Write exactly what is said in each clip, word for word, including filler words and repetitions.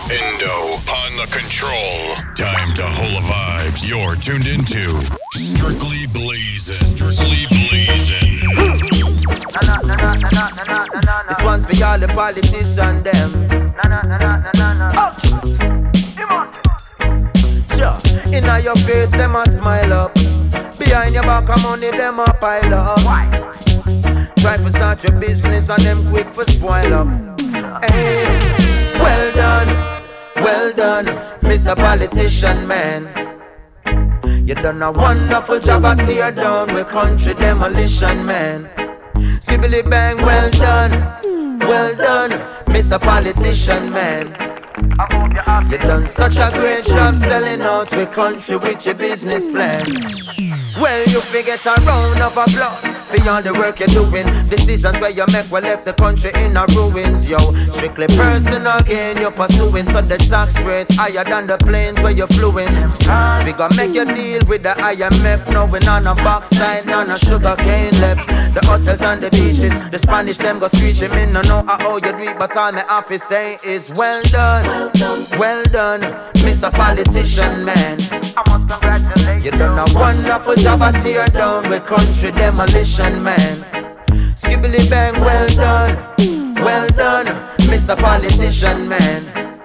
Indo on the control. Time to Hola Vibes. You're tuned into Strictly Blazin'. Strictly Blazin'. This one's for all the politicians, them. Oh. Sure. Inna your face, them a smile up. Behind your back, of money, them a pile up. Try to start your business and them quick for spoil up. Hey, well done, well done, Mister Politician Man. You done a wonderful job at tear down with country demolition, man. Sibbly bang, well done, well done, Mister Politician Man. You done such a great job selling out with country with your business plan. Well, you figure a round of applause for all the work you're doing. Decisions where you make will left the country in a ruins, yo. Strictly personal gain you're pursuing, so the tax rate higher than the planes where you're fluing. We gonna make you deal with the I M F, knowing on a backside, none of sugar cane left. The hotels and the beaches, the Spanish them go screeching. Me no know how you do it, but all my office say is well done, well done, Mister Politician Man. I must congratulate you. You done a wonderful job at tear down with country demolition, man. Skibbly bang, well done, well done, Mister Politician Man.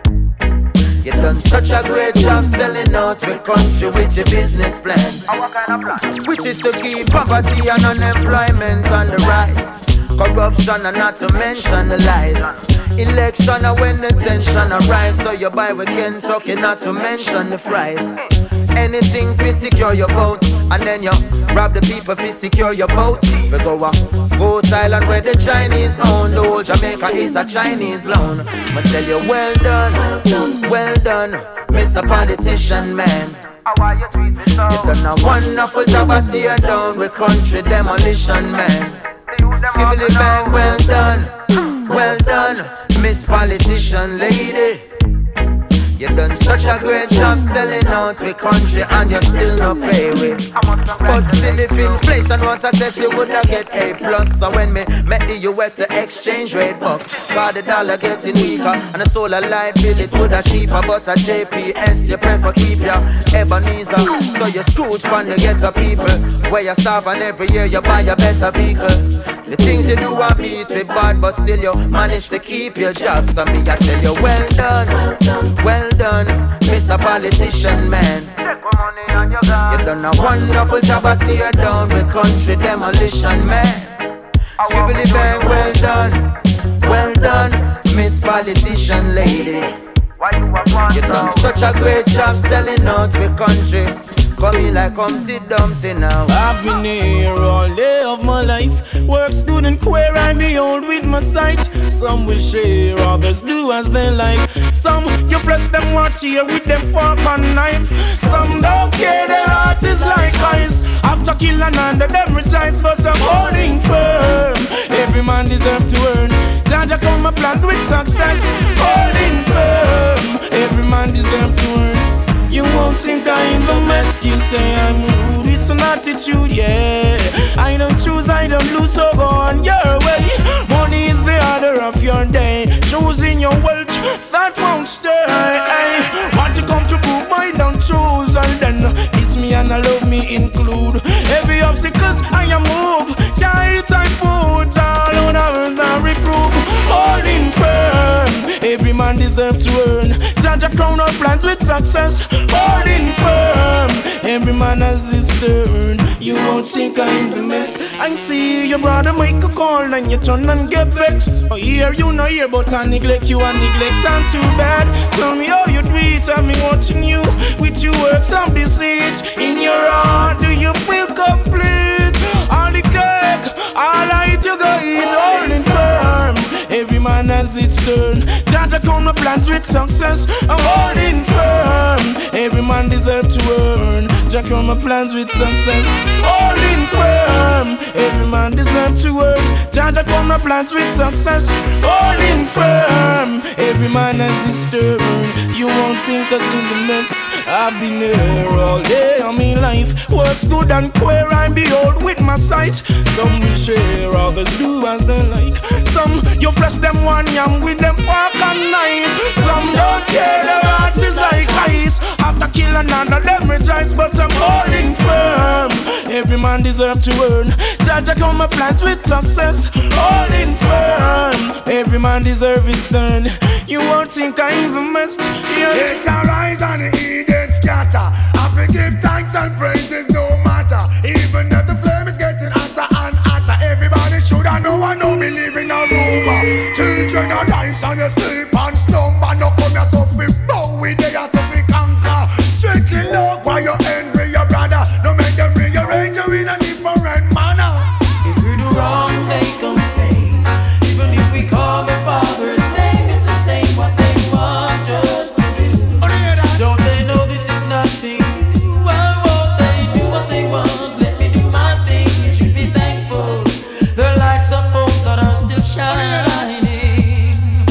You done such a great job selling out with country with your business plan. What kind of plan? Which is to keep poverty and unemployment on the rise. Corruption and not to mention the lies. Election and when the tension arise, so you buy with Kentucky, not to mention the fries. Anything to secure your vote, and then you rob the people to secure your boat. We go a go to Thailand where the Chinese own. The whole Jamaica is a Chinese loan. I tell you, well done, well done, Mister Politician Man. You done a wonderful job at tear down with country demolition, man. Sibbly bang, well done, well done, Miss Politician Lady. You done such a great job selling out with country and you still not pay with. But still if inflation was a test you would have get A plus. So when me met the U S the exchange rate buck, cause the dollar getting weaker and the solar light bill it would have cheaper. But a J P S you prefer keep your Ebenezer. So you Scrooge from the ghetto people where you starve and every year you buy a better vehicle. The things you do are beat with bad, but still you manage to keep your job. So me I tell you well done, well done, Mister Politician Man. You done a wonderful job at tear down with country demolition, man. Skibbly bang, well done, well done, Miss Politician Lady. You done such a great job selling out with country. Coming like Humpty Dumpty now. I've been here all day of my life. Works good and queer, I behold with my sight. Some will share, others do as they like. Some you flesh them want here with them fork and knife. Some don't care, their heart is like ice. After killing under them rejoice, but I'm holding firm. Every man deserves to earn. Jaja come a plant with success. Holding firm. Every man deserves to earn. You won't think I'm in the mess. You say I'm rude, it's an attitude, yeah. I don't choose, I don't lose, so go on your way. Money is the order of your day. Choosing your wealth, that won't stay. Want to come to prove, I don't choose. And then it's me and I love me include. Every obstacles I am move. Can't eat I food, all on earth I reprove. Holding firm, every man deserves to earn. Jaja crown or plant with success. Holding firm, every man has his turn. You won't think I'm the mess. I see your brother make a call and you turn and get vexed. Oh, hear you no hear, but I neglect you and neglect and too bad. Tell me how you do it, I've been watching you with your works of deceit. In your heart, do you feel complete? All the cake, all I eat you go eat. Holding firm, every man has its turn. Jaja count my plans with success. I'm holding firm, every man deserves to earn. Jaja count my plans with success. Holding firm, every man deserves to earn. Jaja count my plans with success. Holding firm, every man has his turn. You won't sink us in the mess. I've been here all day of my life. Works good and queer, I behold with my sight. Some will share, others do as they like. Some you flesh them one yam with them walk and night. Some don't care, their heart is like ice. After kill another, them rejoice, but I'm holding firm. Every man deserves to earn. Judge I come my plans with success. Holding firm. Every man deserves his turn. You won't think I even missed. Yes. It arise and the Eden scatter. I forgive thanks and praises no matter. Even if the flame is getting hotter and hotter. Everybody should I know I know believe in a rumor. Children are rise and you sleep and slumber. No come here so we bow with they are so we conquer. Strictly love while you envy your brother. No make them rearrange you in a different manner. If we do wrong, they complain. Even if we call the Father's name, it's the same what they want us to do. Don't they know this is nothing? Why won't they do what they want? Let me do my thing, you should be thankful. The lights of hope that are still shining.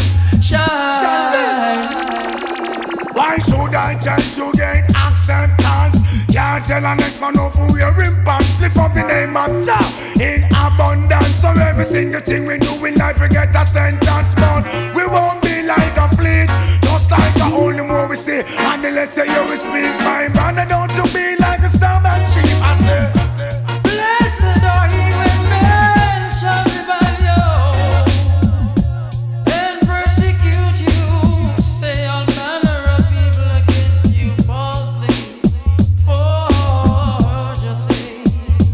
Shine. Why should I change to gain acceptance? Can't tell a next man of who you're in pants. Lift up the name of Jah in abundance. So every single thing we do in life we get a sentence. But we won't be like a fleet. Just like the only more we see. And the less say you will speak my brother. Don't you be like a stubborn sheep. I say, Blessed are ye when men shall revile you and persecute you, say all manner of evil against you falsely for just sake.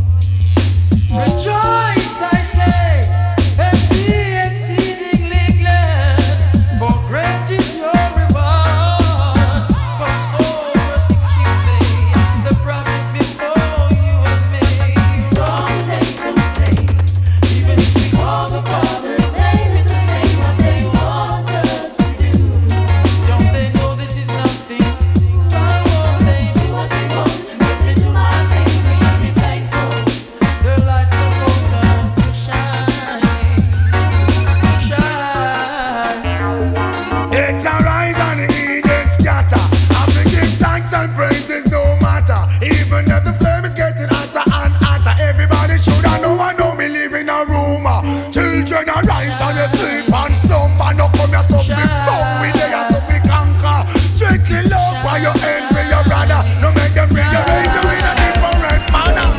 Rejoice, I say, and be exceedingly glad, for great is your reward. For so persecute they the prophets before you and me. Wrong they complain. Even if we call the Father's name, it's the same what they want us to do. Don't they know this is nothing? Why won't they do what they want? Let me do my thing, we should be thankful. The lights of hope are still shining. Shine. it arise and the Eden scatter. I forgive thanks and praises no matter. Even if the flame is getting hotter and hotter. Everybody should I know I don't believe in a rumor. Children are rise and you sleep and slumber. No come here so we bow with they are so we conquer. Strictly love while you envy your brother. No make them rearrange you in a different manner.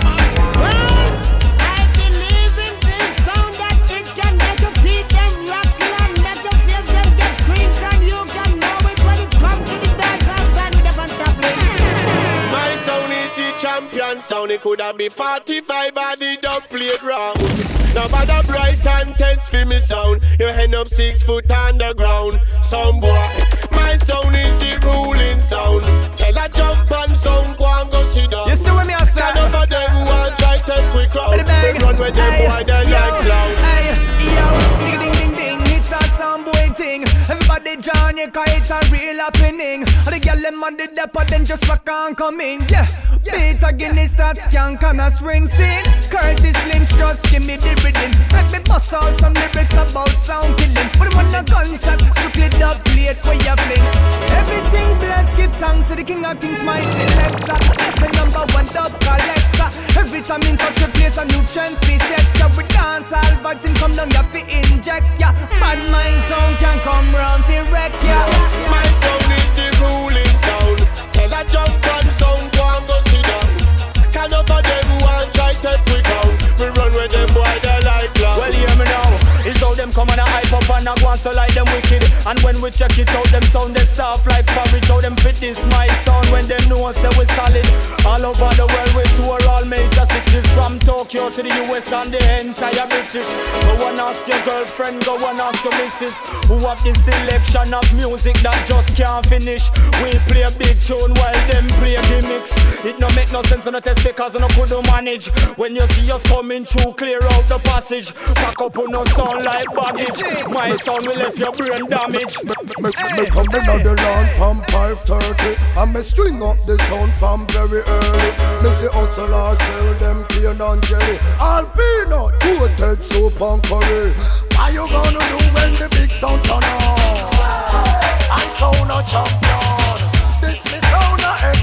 I believe in this sound that it can make you beat them rocking and make you feel them get screamed and you can know it when it comes to the dance of band with a bunch of players. My sound is the champion sound. It coulda be forty-five and it don't play it wrong. Now bother bright and test for me sound. You end up six foot underground. Some boy, my sound is the ruling sound. Tell a jump and sound go and go sit down. You see what me I say? Stand over them who want try take quick crowd. They run with them boy they like clown. Hey, yo, ding ding ding ding, it's a sound boy thing. Everybody join you 'cause it's a real happening. And the girl them on the depot then just rock on coming. Yeah, beat again it starts skank and a swing scene. Curtis Lynch just give me the rhythm. Let me bust out some lyrics about sound killing. But when a gunshot, strictly dub plate where you fling. Everything blessed, give thanks to the king of kings, my selector. That's the number one dub collector. Every time in touch a place a new trend we set ya. We dance all vibes and come down, you have to inject ya. Bad mind sound can come round to wreck ya. My sound is the ruling sound. Tell a jump and sound go and go sit down. Can over them who want try take quick out. We run with them boy they like clown. Well, hear me now. It's how them come and a hype up and a go on so like them wicked. And when we check it out, them sound they soft like porridge. How them fit this my sound when them know say we solid. All over the world we tour all major cities, from Tokyo to the U S and the entire British. Go and ask your girlfriend, go and ask your missus, who have this selection of music that just can't finish. We play a big tune while them play gimmicks. It no make no sense on the test because no could manage. When you see us coming through, clear out the passage. Pack up on no sound like baggage. My sound will left your brain damage. Me, me come in on the land from five thirty and me string up the sound from very early. Me see hustlers sell them cane and jelly, all peanut, coated soup and curry. What you gonna do when the big sound turn on? I'm sound a champion. This is sound a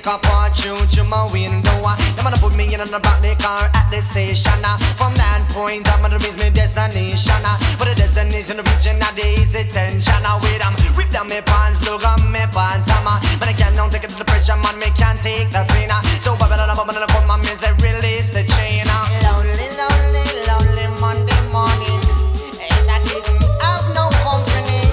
music up on through to my window. Them gonna put me in the back of the car at the station. From that point, I'm gonna reach my destination. But the destination, the region, not the easy tension. With them, whip down my pants, look on my pants. But I can't take it to the pressure, man, me can't take the pain. So, but I'm gonna come and miss it, release the chain. Lonely, lonely, lonely Monday morning. And I didn't have no company.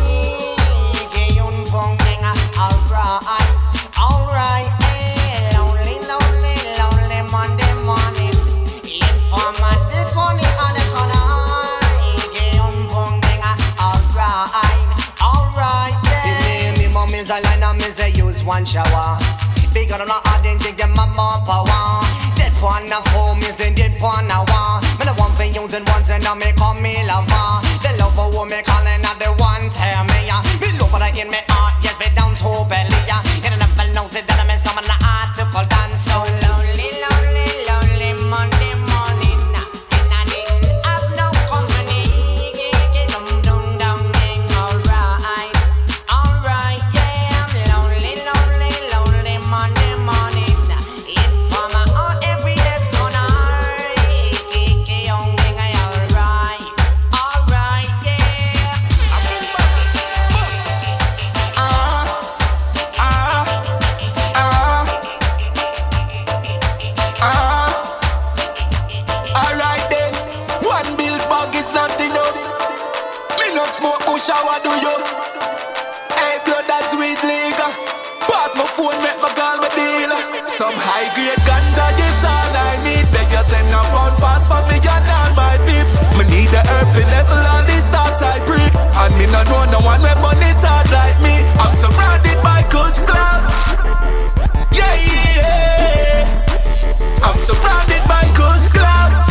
Alright, alright, eh. Lonely, lonely, lonely Monday morning. Informer did funny on the corner. Alright, alright, eh. Me, me, mom is a line and me say use one shower. Because I'm not adding to get my more power. Dead one a fool, me say dead one a one. Me the one for using once and now me call me lover. The lover who me calling not the one tell me. Me love for the in me heart, yes me down to belly. You never know that I'm a stomach and I to call dance. So lonely, lonely, lonely Monday morning. And I didn't have no company. Get them down, down, ding. Alright, alright, yeah. I'm lonely, lonely, lonely Monday morning. Informer on every day corner. Young thing, alright, alright, yeah. Ah, ah, ah, ah. Alright then, one bill's bag is not enough. Me no smoke, who shower do you? Hey, blood that's weed legal. Pass my phone, make my girl my deal. Some high grade ganja is all I need. Beg you send a pound fast for me and all my peeps. Me need the herb to level all these thoughts I breathe. And me no know no one wey burn it hard like me. I'm surrounded by kush clouds. Yeah, yeah, yeah. I'm surrounded by kush clouds.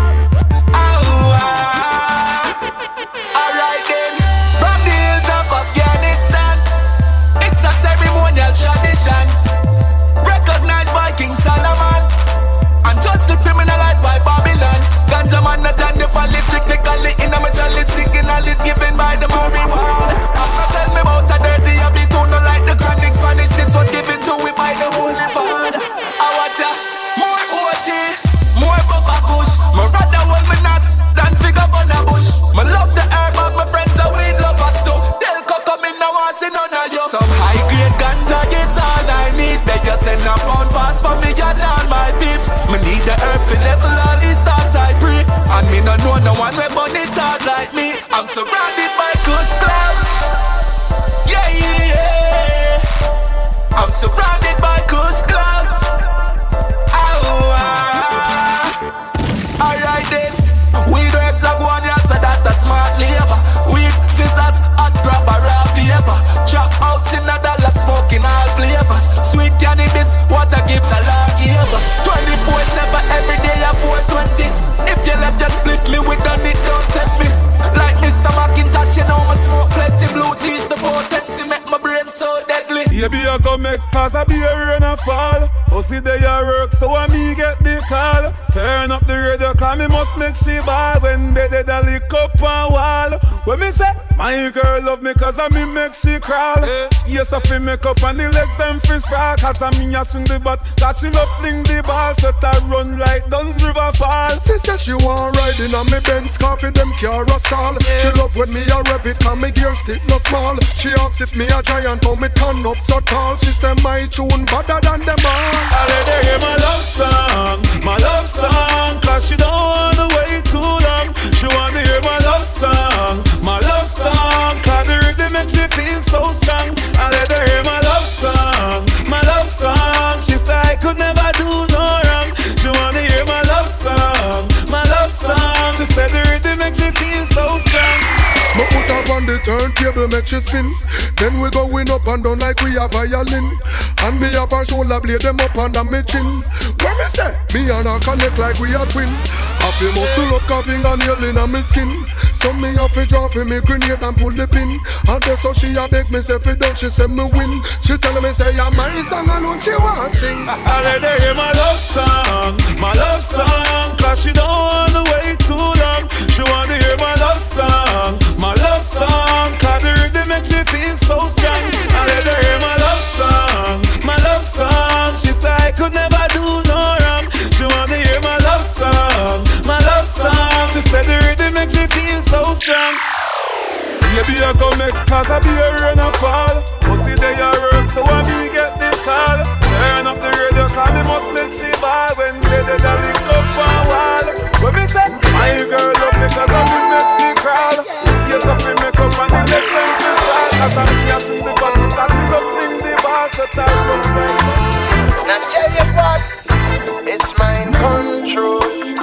Oh, ah. Alright then, from the hills of Afghanistan, it's a ceremonial tradition recognized by King Solomon and just decriminalized by Babylon. Ganja man not on the fall, it's technically in a chalice, signal is given by the marijuana. I'm not tell me about a dirty habit, who no like the chronic Spanish. This was given to me by the Holy Father. I watch ya, more O G, more Baba Kush. My rather hold me nuts than figure on a bush. Me love the herb and my friends are weed lovers too. Tell Coco me now I see none of you. Some high grade ganja is all I need. Beg you send a pound fast for me and all my peeps. Me need the herb to level all these thoughts I pray. And me no know no one wey burn it hard like me. I'm surrounded by kush clouds. Yeah, yeah, yeah. I'm surrounded by kush clouds. Oh, ah. Alright then, weed herbs are going on, so that's a smart labor. Weed scissors, hot grab a raw paper. Chop house in a dollar, smoking all flavors. Sweet cannabis, what a gift the Lord gave us. twenty-four seven every day at four twenty. If you left, just split me with done it, don't tempt me. Like Mister Macintosh, you know me smoke plenty. Blue cheese, the potency make my brain so deadly. Baby, I go make cause I be a rain and fall. Oh, see they a work, so I me get the call. Turn up the radio, cause me must make she ball. When they did a lick up and wall. When me say, my girl love me cause I me make she crawl. Yeah. Yes, I feel make up and the legs them feel sprawl. Cause I me a swing the bat, cause she love fling the ball. So I run like Duns River Fall. She says she want riding on me Benz car for them car a stall. Yeah. She love when me a rev it and me gear stick no small. She asks if me a giant how me turn up so tall. She say my tune better than them all. I let her hear my love song, my love song. Cause she don't wanna wait too long. She wanna hear my love song, my love song. Cause the rhythm makes she feel so strong. I let her hear my love song, my love song. She said I could never do no wrong. She wanna hear my love song, my love song. She said the rhythm makes she feel so strong. Me put her on the turntable, make she spin. Then we going up and down like we a violin. And me have a shoulder blade them up under me chin. When me say, me and her connect like we a twin. I feel muscle up, coughing and nail in my skin. So me have to drop in me grenade and pull the pin. And that's how she a beg me say fi done, she say me win. She tell me say yeah my song alone she want sing. I let her hear my love song, my love song. Cause she don't wanna wait too long. She wanna hear my love song, my love song. Cause the rhythm makes she feel so strong. I let her hear my love song, my love song. She Baby, I go make cause I be a rain and fall. Pussy they a work, so I me get the call. Turn up the radio, cause they must make she ball. When they did a link up on wall. When me say, my girl love me cause I me make she crawl. Yes, I feel make up and the next time she start. Cause I me a sing the gun, cause she love fling the bar. So time comes back. Now tell you what, it's mind control.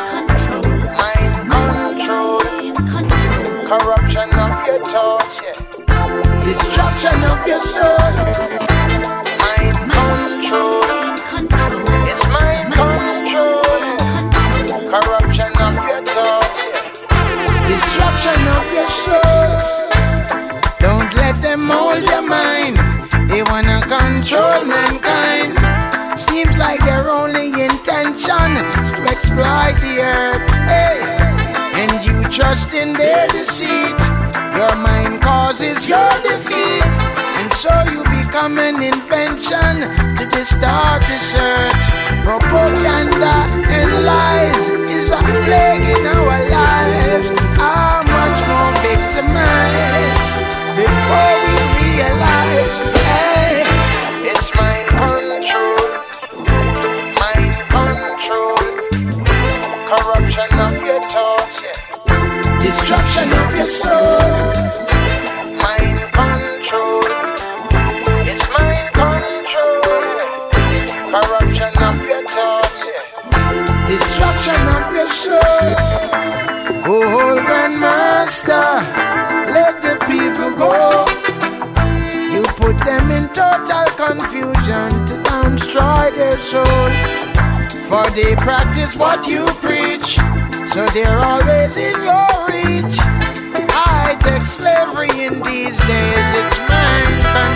Mind control. Corruption of your thoughts, yeah. Destruction of your soul. Mind control. It's mind control. Corruption of your thoughts, yeah. Destruction of your soul. Don't let them hold your mind. They wanna control mankind. Seems like their only intention is to exploit the earth. Hey. And you trust in their deceit. Your mind causes your defeat. And so you become an invention to distort this earth. Propaganda and lies is a plague in our lives. How much more victimized before we realize, hey, it's mind control. Mind control. Corruption of your thoughts, yeah. Destruction of your soul. Mind control. It's mind control. Corruption of your thoughts, yeah. Destruction of your soul. Oh, Grandmaster, let the people go. You put them in total confusion to destroy their souls. For they practice what you preach, so they're always in your reach. High-tech slavery in these days, it's mind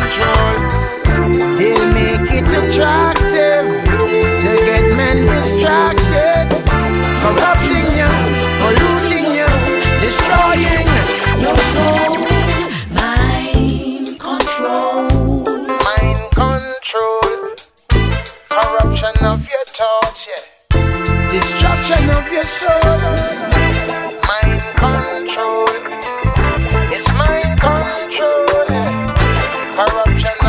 control. They'll make it attractive to get men distracted, corrupting you, polluting you, destroying your soul. Mind control. Mind control. Corruption of your thoughts, yeah. Destruction of your soul. Mind control. It's mind control. Corruption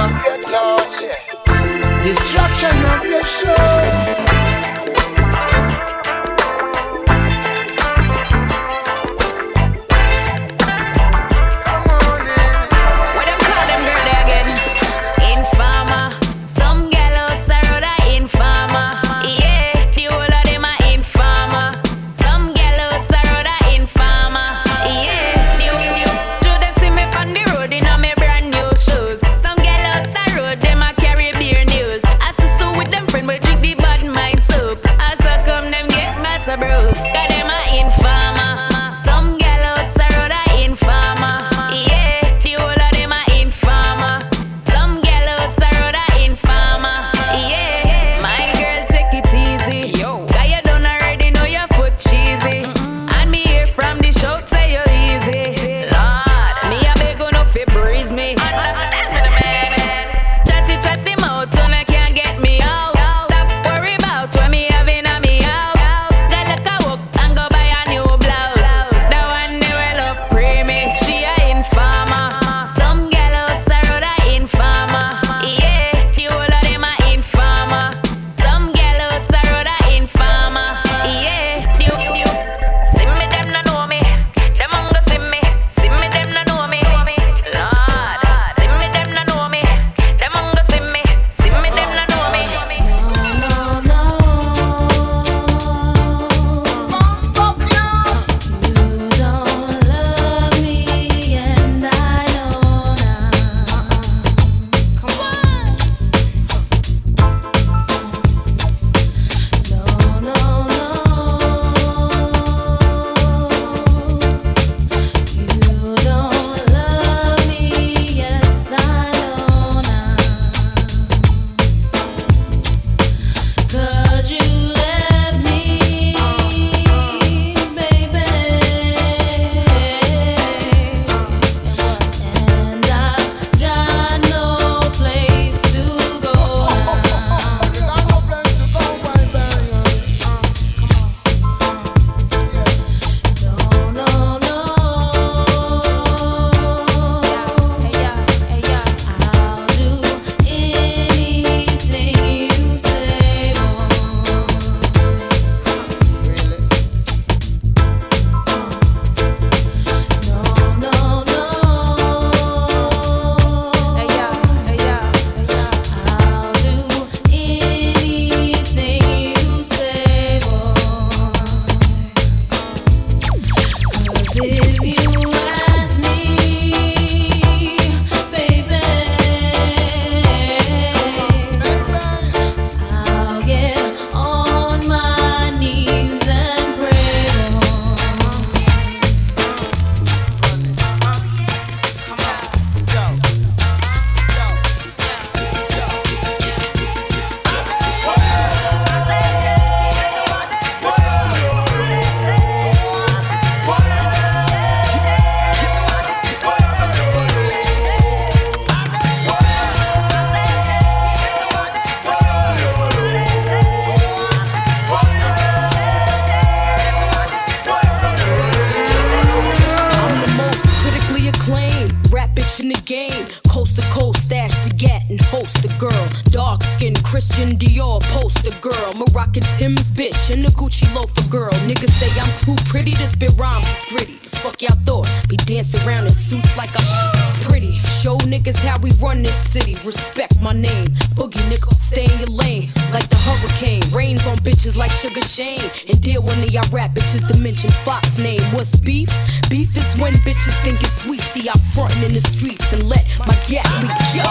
if you ask me, baby, I'll get on my knees and pray. I'm the most critically acclaimed rap bitch in the game. Coast to coast, stash to get and host a girl. Dark skin, Christian Dior poster girl. Moroccan Tim's bitch and the Gucci loafer girl. Niggas say I'm too pretty to spit rhymes, it's gritty. The fuck y'all thought? Be dancing around in suits like I'm pretty. Show niggas how we run this city. Respect my name. Boogie nigga, stay in your lane. Like the hurricane. Rains on bitches like Sugar Shane. And deal one of y'all rap bitches to mention Fox name. What's beef? Beef is when bitches think it's sweet. See, I'm frontin' in the streets and let my gat leak. Yo.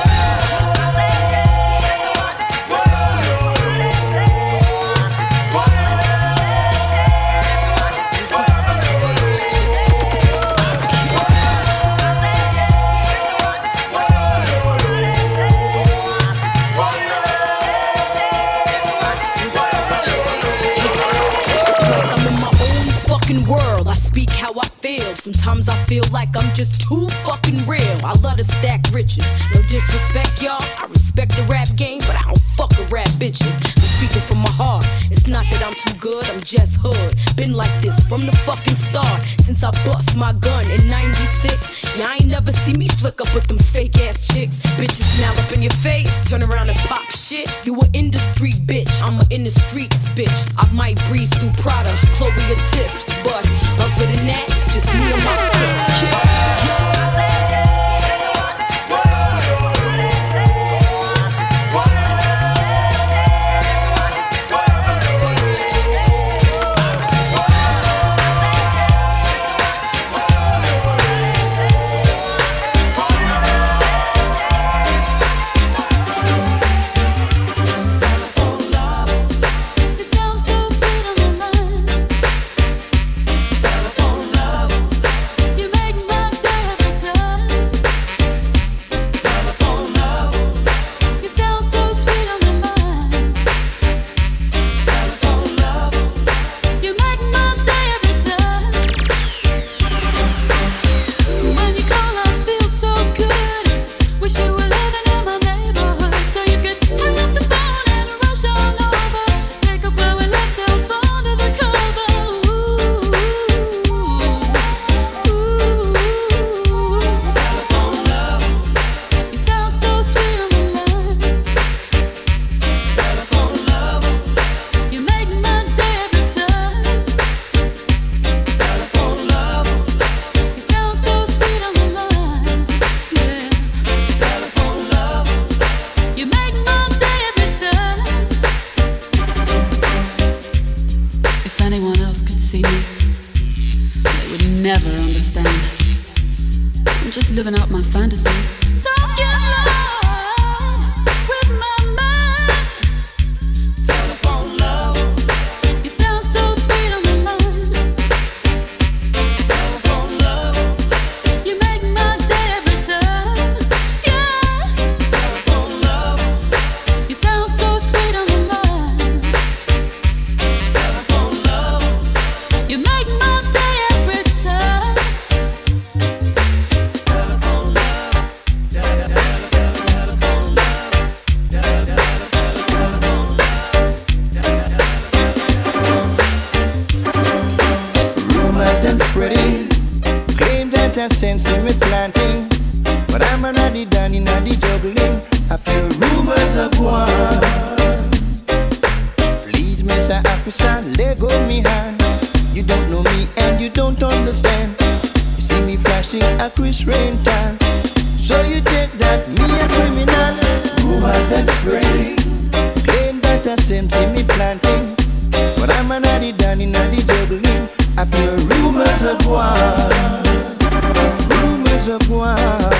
World, I speak how I feel. Sometimes I feel like I'm just too fucking real. I love to stack riches. No disrespect, y'all. I respect the rap game, but I don't fuck with rap bitches. I'm speaking from my heart. It's not that I'm too good, I'm just hood. Been like this from the fucking start. Since I bust my gun in ninety-six. Y'all ain't never see me flick up with them fake ass chicks. Bitches smile up in your face, turn around and pop shit. You a industry bitch, I'm a in the streets bitch. I might breeze through Prada, Chloe or Tips, but other than that, it's just me and my six. Living out my fantasy. Talking loud with my mind. Telephone love. You sound so sweet on the line. Telephone love. You make my day every time. Yeah. Telephone love. You sound so sweet on the line. Telephone love. You make my day every time. Sense in me planting, but I'm an addy danny naddy juggling. I feel rumors of war. Please, Mister Officer, let go me hand. You don't know me and you don't understand. You see me flashing a Chris Rental, so you take that me a criminal. Rumors that spreading, claim that I sense in me planting, but I'm an addy danny naddy juggling. I feel rumors of war, rumors of war.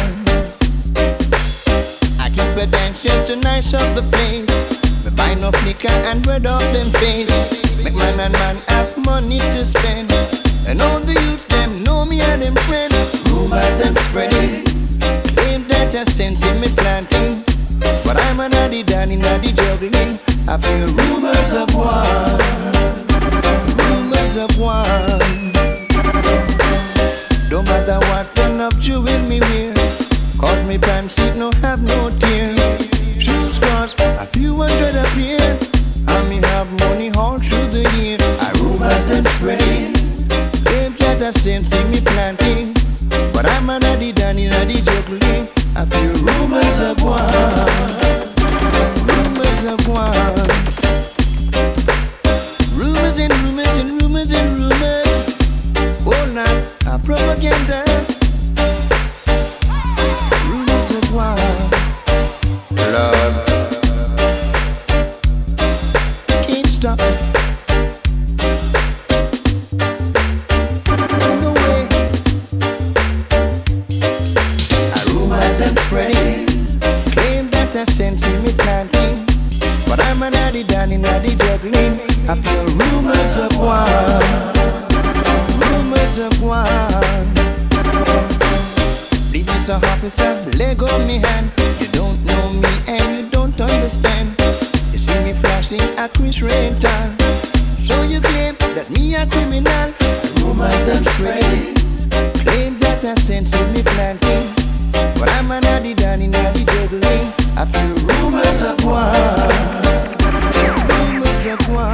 I keep attention to nice up the place. We buy no flicker and red off them face. Make man and man have money to spend. And all the youth them know me and them friend. Rumors them spreading. Claim that I sense in me planting. But I'm an addy danny naddy juggling. I feel rumors of war, rumors of war. Don't matter what kind of jewel me wear, cause me pants it no have no tear. Shoes cost a few hundred a pair, and me have money all through the year. I rumors them spreading. Claim that I sense in me planting. But I'm an addy danny naddy juggling. I feel rumors of war, rumors of war. Rumors and rumors and rumors and rumors. All night a propaganda. Rumors of war. Lord, can't stop it. No way. A rumors them spreading. Claim that I sense in me planting. But I'm an addy danny naddy juggling. I feel rumors of war, rumors of war. Police officer, leg on me hand. You don't know me and you don't understand. You see me flashing a Chris Renton. So you claim that me a criminal. Rumors them spreading. Claim that I sense in me planting. But I'm an addy danny naddy juggling. I feel rumors of war, rumors of war.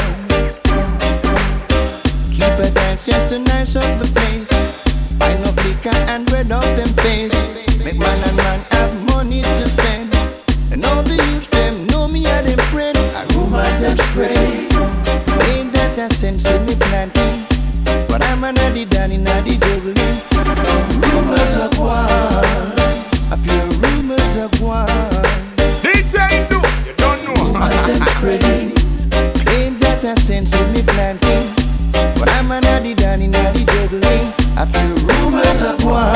Keep attention to nice of the place. Buy no flicker and red off them face. Make man and man have money to spend. And all the youth them know me and them friend. And rumors them spreading. Claim that I sense in me planting. But I'm an addy danny naddy juggling. Rumors of war. I feel rumors of war. D J do, you don't know. Rumors them spreading. Claim that I sense in me planting. But I'm an addy danny naddy juggling. I feel rumors of war,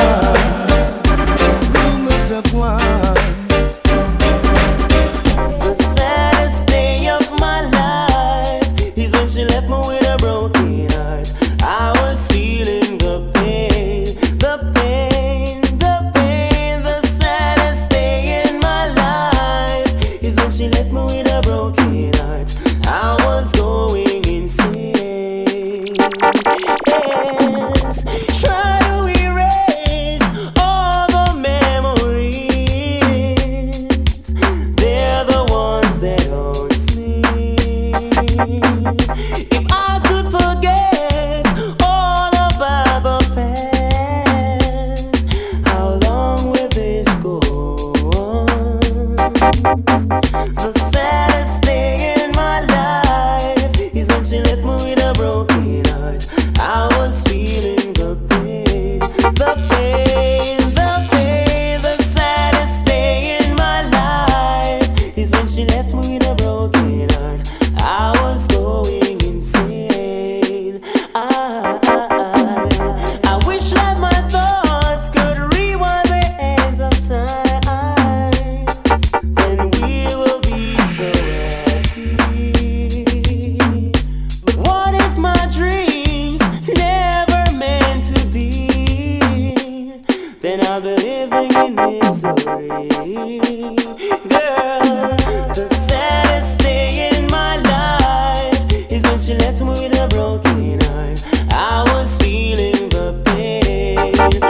rumors of war. The saddest day of my life is when she left me with a broken heart. I was feeling the pain, the pain, the pain. The saddest day in my life is when she left me with a broken heart. I was going insane. Yes, try to erase all the memories. They're the ones that haunt me. If I could forget all about the past, how long will this go on? The saddest day in my life is when she left me with a broken heart. I was feeling the pain, the pain, the pain. The saddest day in my life is when she left me with a broken heart. I was going insane. I, I, I wish that my thoughts could rewind the hands of time. Then we will be so happy. But what if my dreams never meant to be? Then I'll be living in misery. Girl, the saddest day in my life is when she left me with a broken heart. I was feeling the pain.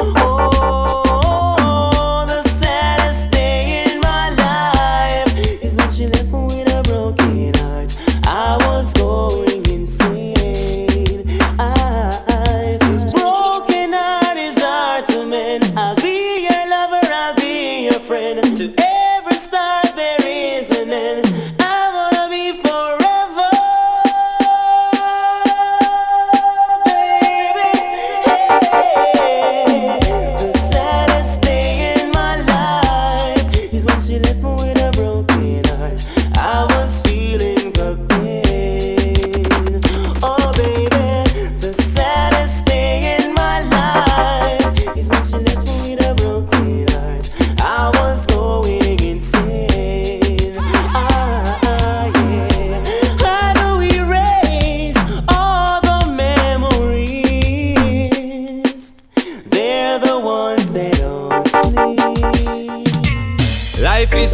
Oh, the saddest day in my life is when she left me with a broken heart. I was going insane. I, I, broken heart is hard to mend. I'll be your lover, I'll be your friend. To every start there is an end. I wanna be forever, baby. Hey. The saddest day in my life is when she left me with a broken heart. I was feeling the pain. Oh, baby, the saddest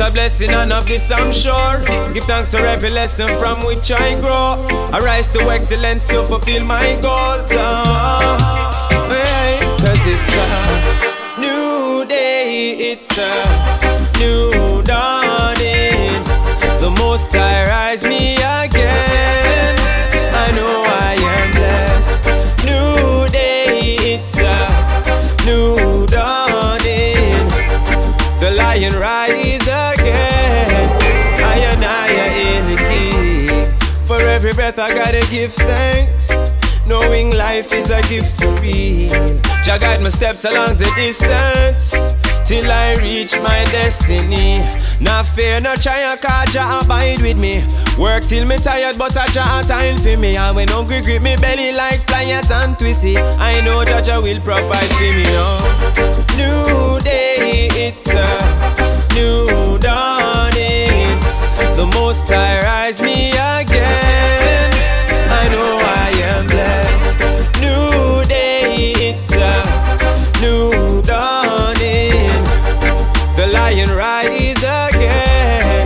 a blessing and of this I'm sure. Give thanks for every lesson from which I grow. I rise to excellence to fulfill my goals. Oh, hey, cause it's a new day, it's a new dawning. The Most High rise me again. I know I am blessed. New day, it's a new dawning. The lion rise again. I and I are in the king. For every breath I gotta give thanks, knowing life is a gift for real. Jah guide my steps along the distance till I reach my destiny. No fear, no try, cause Jah abide with me. Work till me tired, but I Jah time for me. And when hungry grip me belly like pliers and twisty, I know Jah Jah will provide for me. Oh, new day, it's a new dawning. The Most High rise me again. I know I am blessed. New day, it's a new dawning. The lion rise again.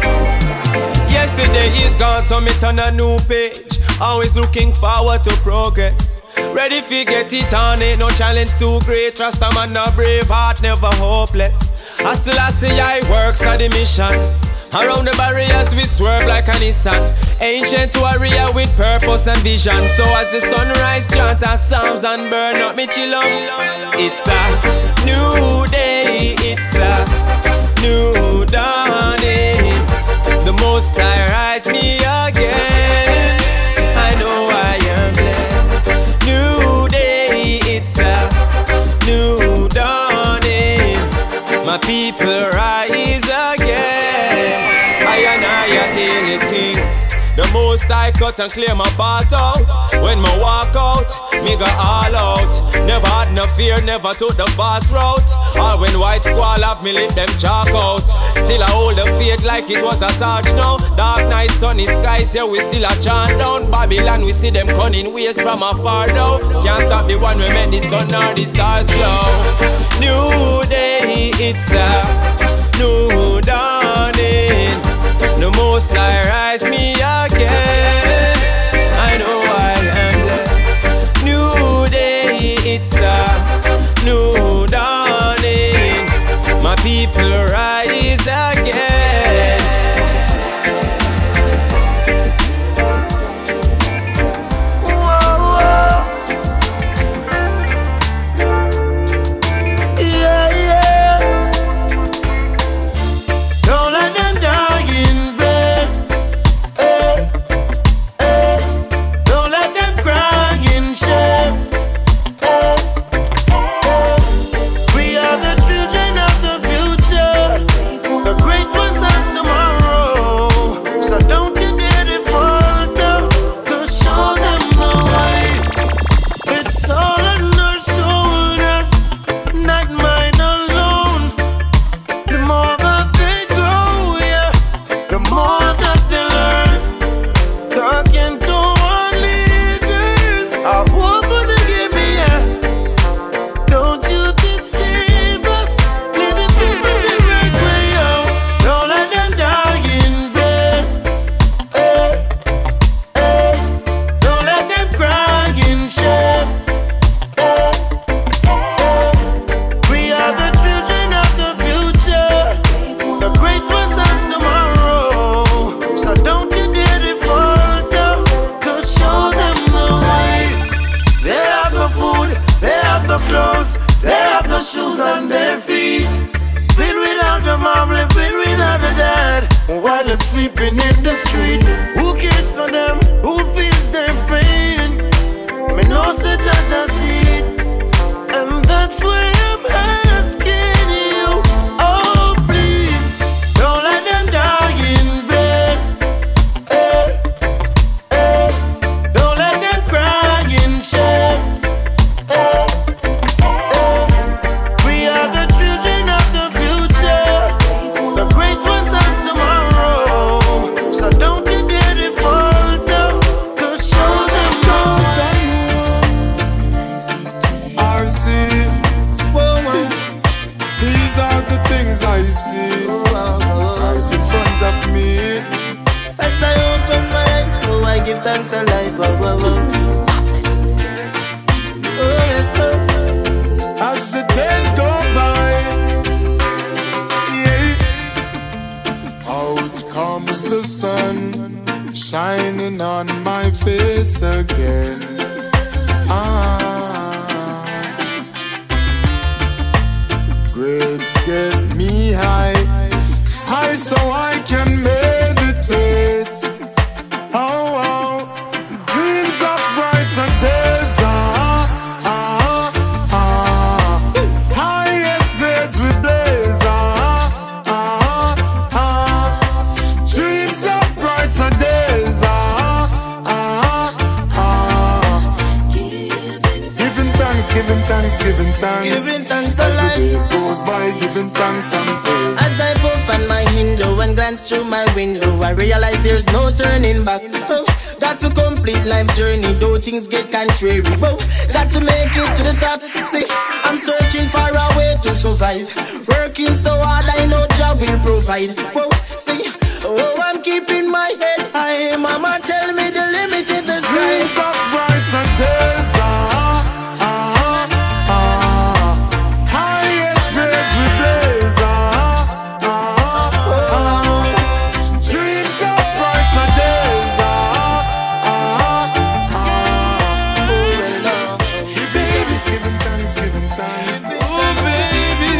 Yesterday is gone, so me turn a new page. Always looking forward to progress. Ready fi get it on, ain't no challenge too great. Trust a man, a brave heart, never hopeless. I still I see I works at the mission. Around the barriers we swerve like a Nissan. Ancient warrior with purpose and vision. So as the sunrise chant our psalms and burn up me chill up. It's a new day, it's a new dawning. The Most High rise me again. I know I am blessed. New day, it's a new dawning. My people rise again. I and I are in the king. The Most High cut and clear my path out. When my walk out, me go all out. Never had no fear, never took the fast route. All when white squall have me lit them chalk out. Still I hold the faith like it was a torch now. Dark night, sunny skies, yeah we still a chant down. Babylon we see them cunning ways from afar now. Can't stop the one we make the sun or the stars glow. New day, it's a new dawning. The Most High rise me again. I know I am blessed. New day, it's a new dawning. My people rise again. Whoa, whoa. Yeah, yeah. Don't let them die in vain. Hey, hey. Don't let them cry in shame. Hey, hey. We are the children of the future, the great gangsta life. Oh, oh, oh. Oh, yes, oh. As the days go by, yeah, out comes the sun, shining on my face again. Ah, grades get me high, high so I can meditate. Oh, oh, dreams of brighter days. Ah, ah, ah. Highest grades we blaze. Ah, ah, ah. Dreams of brighter days. Ah, ah, ah. Giving thanks, giving thanks, giving thanks. Giving thanks as the alive. days goes by, giving thanks and praise. As I puff on my window and glance through my window, I realize there's no turning back. Oh, got to complete life's journey, though things get contrary. Oh, got to make it to the top. See, I'm searching for a way to survive. Working so hard, I know job will provide. Whoa, see, oh, I'm keeping my head high. Mama tell me the limit is the sky. Dreams of brighter days. Ah, ah, ah. Highest grades we blaze. Ah, ah, ah. Dreams of brighter days. Ah, ah, ah. Babies giving thanks, giving thanks. Oh, baby.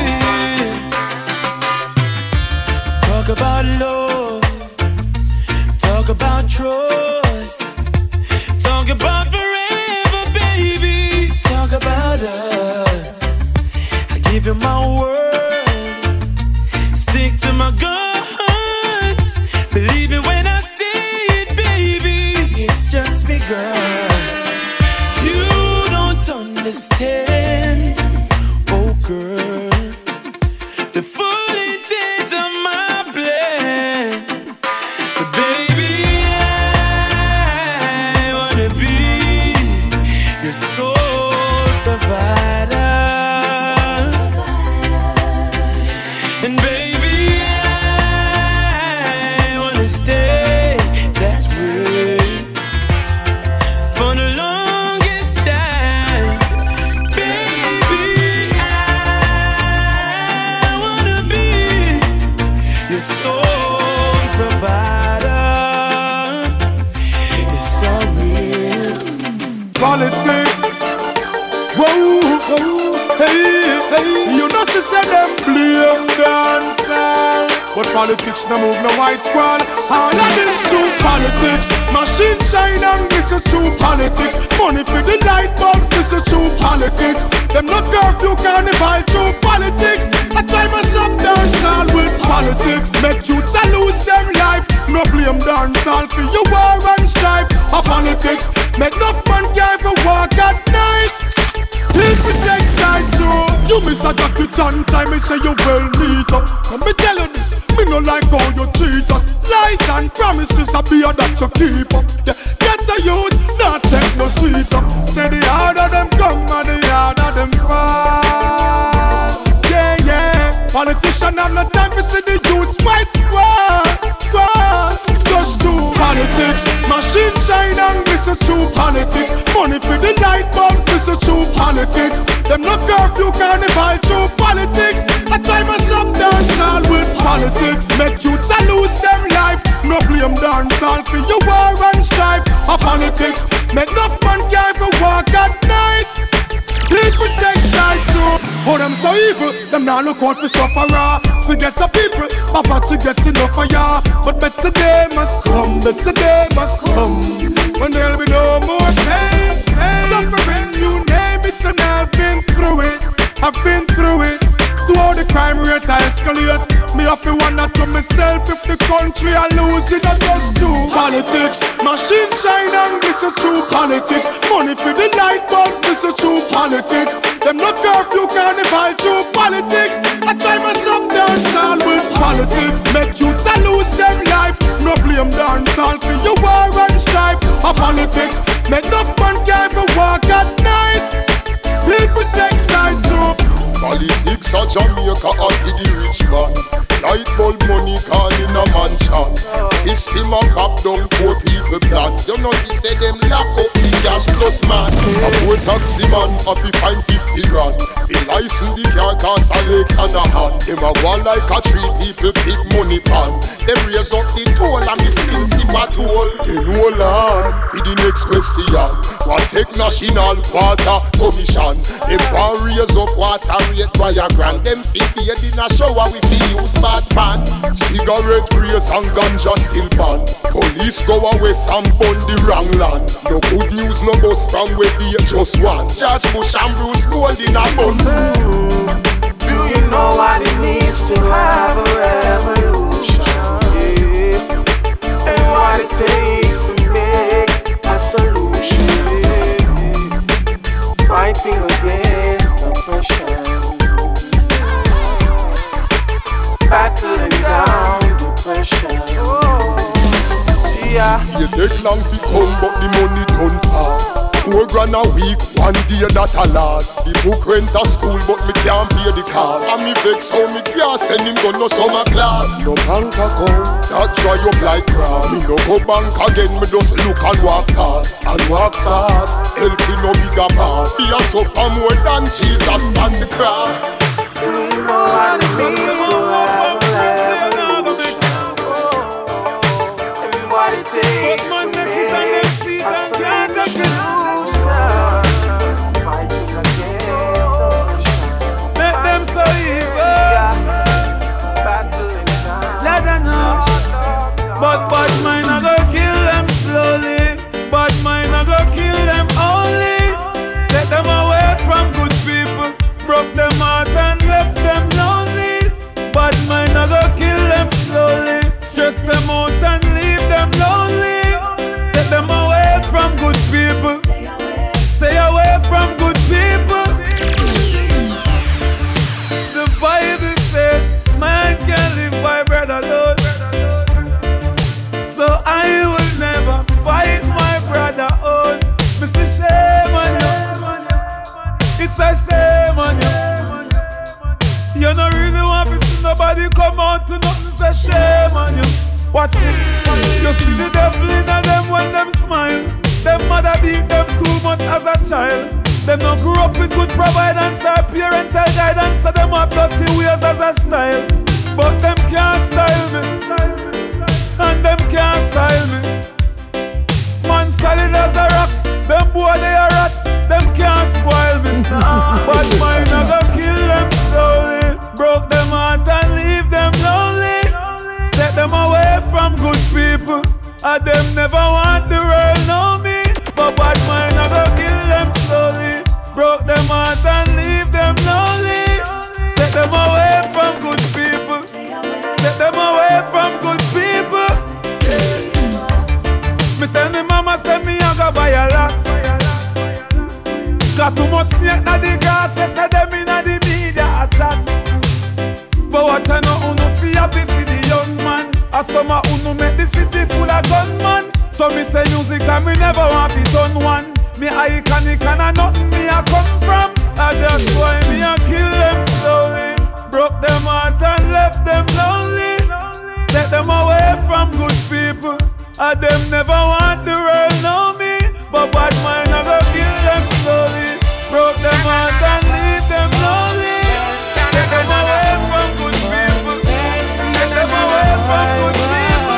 Talk about love. Talk about trust. Talk about forever, baby. Talk about us. I give you my word. Stick to my guns. Believe me when I say it, baby. It's just begun. You don't understand, oh girl, the full intent of my plan. But baby, I wanna be your sole provider. And baby, I wanna stay that way for the longest time. Baby, I wanna be your sole provider. It's so real. Politics. Whoa, whoa, hey, hey. You know, she said them blame dancer, but politics no move no white squad. All of this true politics. Machine shine and this is true politics. Money for the light bulbs, this is true politics. Them no curfew carnival, true politics. I try my shop dancehall with politics. Make youths a lose them life. No blame dancehall for your war and strife. A politics make enough man can't even walk at night. People take side too. You miss a jacket on time, me say you well neat up. Let me tell you this, me no like how you treat us. Lies and promises are be that you keep up. Yeah, get a youth, not take no sweet up. Say the harder them come and the harder them fall. Yeah, yeah. Politician have no time to see the youths white squad, squad. Just do politics. Machine shine and this is true politics. Money for the light bulbs, this is true politics. Them no curfew carnival, true politics. I try my shop dancehall with politics. Make youths a lose them life. No blame dancehall for your war and strife. A politics make enough man can't even walk at night. People take side too. Oh, them so evil, them now look out for sufferer. Forget the people, poverty get enough of ya. But better day must come, better day must come, when there'll be no more pain, pain. Suffering, you name it, and I've been through it. I've been through it. To all the crime rate I escalate. Me have to wonder to myself if the country I lose it. I just do politics. Machine shine and this is true politics. Money for the light bulbs, this is true politics. Them no curfew carnival, true politics. I try my shop dancehall with politics. Make youths I lose them life. No blame dancehall for your war and strife. A politics make enough man can't even walk at night. People take side too. Politics of Jamaica and the rich man. Light bulb money call in a mansion. System a cap down poor people plan. You know she say them lock up the cash plus man. A poor taxi man a fi find fifty grand. The license the car cost a lake and a hand. Them a go like a tree people pick money pan. Them raise up the toll and the expensive a toll. Then hold on for the next question. What take national water commission? Them want raise up water rate by a grand. Them fi paid in a shower we fi use bad pan. Cigarette craze and ganja still ban. Police go away and burn the wrong land. No good news, no bus from where they just one. George Bush and Bruce Gold in a bun. Do you know what it means to have a revolution? Yeah. And what it takes to make a solution? Yeah. Fighting against oppression, battling down depression. See ya. You take long to come, but the money don't pass. Four grand a week, one day that a last. The book rent a school, but me can't pay the cost. And me vex how me can't send him go no summer class. No bank account, that dry up like grass. Me no go bank again, me just look and walk past. And walk fast, helping no bigger pass. He a suffer more than Jesus on the cross. Do you know what it means to have a revolution? And what it takes to make a solution? Fighting against oppression. Make them so evil. Battling Jah know. But bad mind a go kill them slowly. Bad mind a go kill them only. Take them away from good people. Broke them heart and left them lonely. Bad mind a go kill them slowly. Stress them out and leave them lonely. Take them away from good people. Stay away from good people. The Bible said man can't live by bread alone. So I will never fight my brother own. Me say shame on you. It's a shame on you. You don't really want to see nobody come out to nothing. It's a shame on you. Watch this. You see the devil in them when them smile. Them mother beat them too much as a child. Them not grew up with good providence or parental guidance, so them have dirty ways as a style. But them can't style me, and them can't style me. Man solid as a rock, them boy they a rat. Them can't spoil me. But mine a go kill them slowly. Broke them heart and leave them lonely. Take them away from good people. And them never want the world know me. But bad mind I go kill them slowly. Broke them heart and leave them lonely. Take them away from good people. Take them away from good people. Me tell me mama say me a go buy a lass. Got too much snake na the grass. Yes, say them inna the media a chat. But watch I know uno fi happy for the young man. A summer uno make the city full of gunman. So me say music and me never want be done one. Me iconic and a nothing me a come from. And that's why me a kill them slowly. Broke them heart and left them lonely. Take them away from good people. And them never want the world know me. But bad mind I go kill them slowly. Broke them heart and leave them lonely. Take them away from good people. Take them away from good people.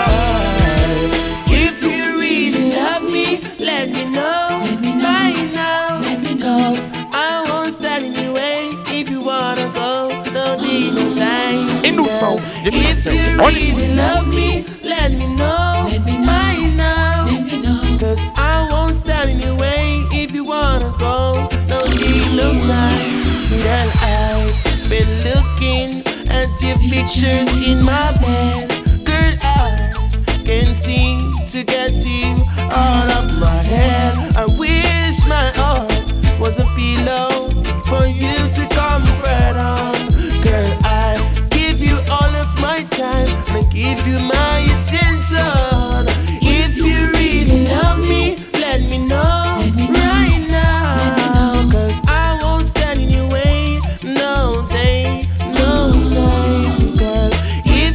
If you really love me, let me know. Let me know. Right now. Let me know. Cause I won't stand in your way. If you wanna go, don't need no time. If you really love me, let me know. Let me know. Right now. Let me know. Cause I won't stand in your way. If you wanna go, don't need no time. Girl, I've been looking at your pictures in my bed. Girl, I can seem to get you out of my head. I wish my heart was a pillow for you to comfort on. Girl, I give you all of my time and give you my attention. If you really love me, let me know right now. Cause I won't stand in your way, no day, no time. Girl, if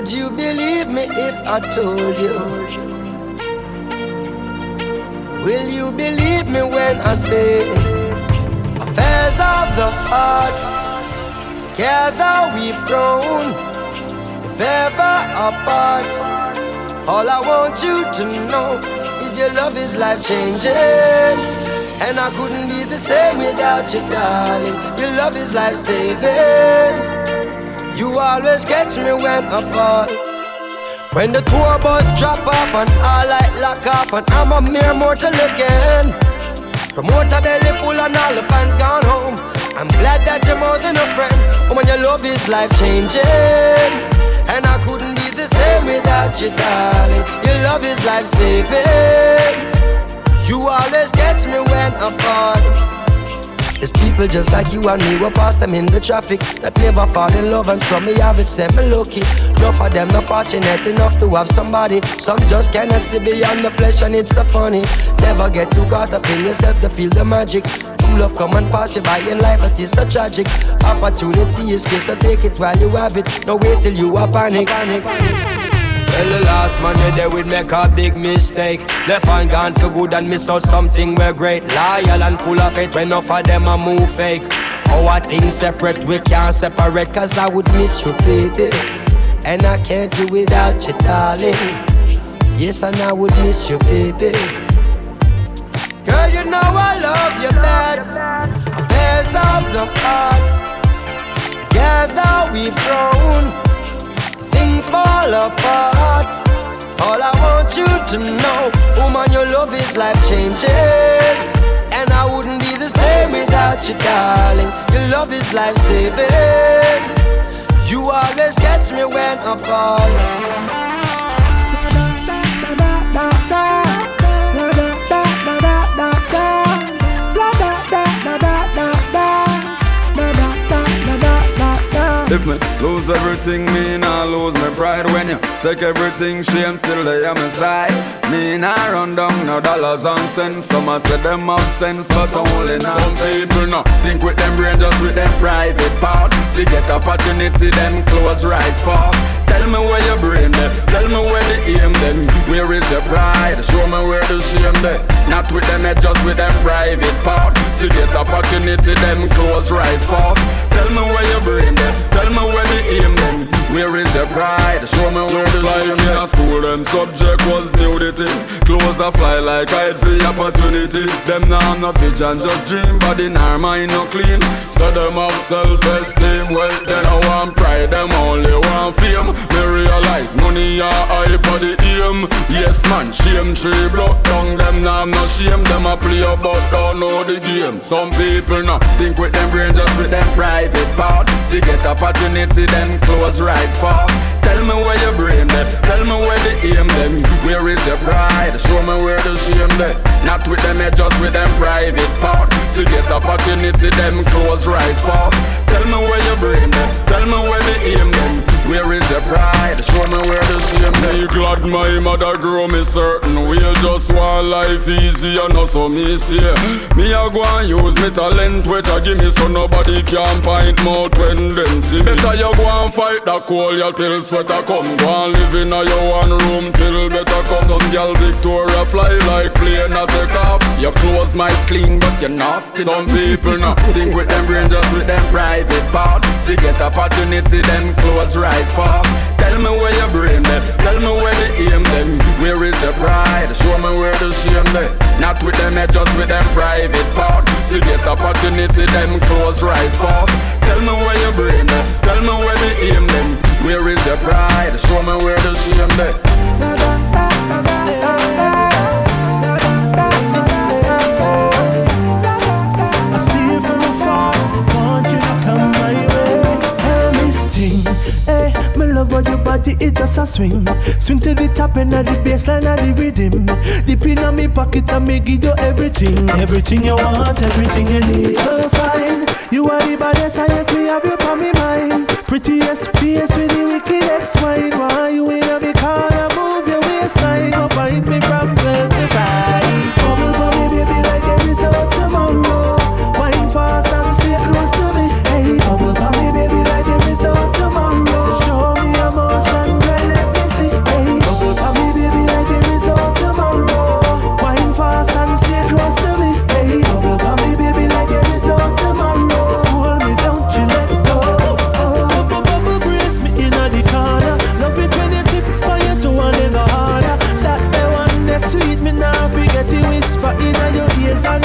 Would you believe me if I told you? Will you believe me when I say affairs of the heart, together we've grown, if ever apart. All I want you to know is your love is life-changing, and I couldn't be the same without you, darling. Your love is life-saving. You always catch me when I fall. When the tour bus drop off and all light lock off, and I'm a mere mortal again. Promoter belly full and all the fans gone home. I'm glad that you're more than a friend. Oh, when your love is life-changing, and I couldn't be the same without you, darling. Your love is life-saving. You always catch me when I fall. There's people just like you and me, we pass them in the traffic, that never fall in love, and some me have it, say me lucky. Enough of them not fortunate enough to have somebody. Some just cannot see beyond the flesh, and it's so funny. Never get too caught up in yourself to feel the magic. True love come and pass you by in life, it is so tragic. Opportunity is good, so take it while you have it. No wait till you are panic, panic. Well, the last man you there would make a big mistake. Left and gone for good and miss out something we're great. Loyal and full of faith when enough of them a move fake. Our things separate, we can't separate, cause I would miss you, baby, and I can't do without you, darling. Yes, and I would miss you, baby. Girl, you know I love you bad. Affairs of the heart, together we've grown, things fall apart. All I want you to know, woman, your love is life-changing, and I wouldn't be the same without you, darling. Your love is life-saving. You always catch me when I fall. If me lose everything, me nah lose my pride. When you take everything, shame still lay on my side. Me nah run down no dollars and cents. Some a say them have sense, but only nonsense. Some people no think with them brain, just with them private part. They get opportunity, then close rise fast. Tell me where your brain there, tell me where the aim then. Where is your pride? Show me where the shame there. Not with them head, just with them private part. They get opportunity, then close rise fast. Tell me where your brain there, tell me where the aim then. Where is your pride? Show me where the shame there. In school, them subject was nudity. Clothes a fly like I'd for opportunity. Them now no vision, just dream, body nor mind no clean. So them have self-esteem, well then I want pride, them only want fame. Me realize money a high for the aim. Yes man, shame tree blood down. Them now no shame, them a play but don't know the game. Some people no think with them brain, just with them private part. They get opportunity, then close rise fast. Tell me where your brain there, tell me where the aim then. Where is your pride? Show me where the shame there. Not with them head, just with them private part. They get opportunity, then close rise fast. Tell me where your brain there, tell me where the aim then. Where is your pride? Show me where the shame there. Me glad my mother grow me certain way. Just want life easy and also me stay. Me a go and use me talent which I give me, so nobody can point mouth when them see me. Better you go and fight that cold, you till sweater come. Go and live in a your one room till better come. Some girl Victoria fly like plane a take off. Your clothes might clean but you're nasty. Some people no think with them brain, just with them private part. They get opportunity, then close rise fast. Tell me where your brain there, tell me where the aim then. Where is your pride? Show me where the shame there. Not with them head, just with them private part. You get opportunity, then close rise fast. Tell me where your brain there, tell me where the aim then. Where is your pride? Show me where the shame there. I see you from afar, want you to come my way. Hey, Miss Ting, hey, my love how your body, it just a swing. Swing to the top and at the baseline of the rhythm. Deep in on me pocket and me give you everything. Everything you want, everything you need. So fine, you are the baddest, I yes, me have you on me mind. Prettiest face with the wickedest wine. Why you in a big corner, move your waistline. Up behind me from twelve to five. Bubble for me baby like there is no tomorrow. Wine fast and stay close to me. Hey, bubble for me baby like there is no tomorrow. Show me emotion, right?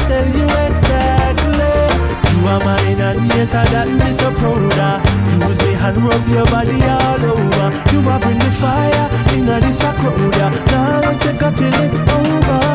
tell you exactly. You are mine and yes, I got me so proud. Use me and rub your body all over. You are bring the fire in a this a crowd. Now let's take a till it's over.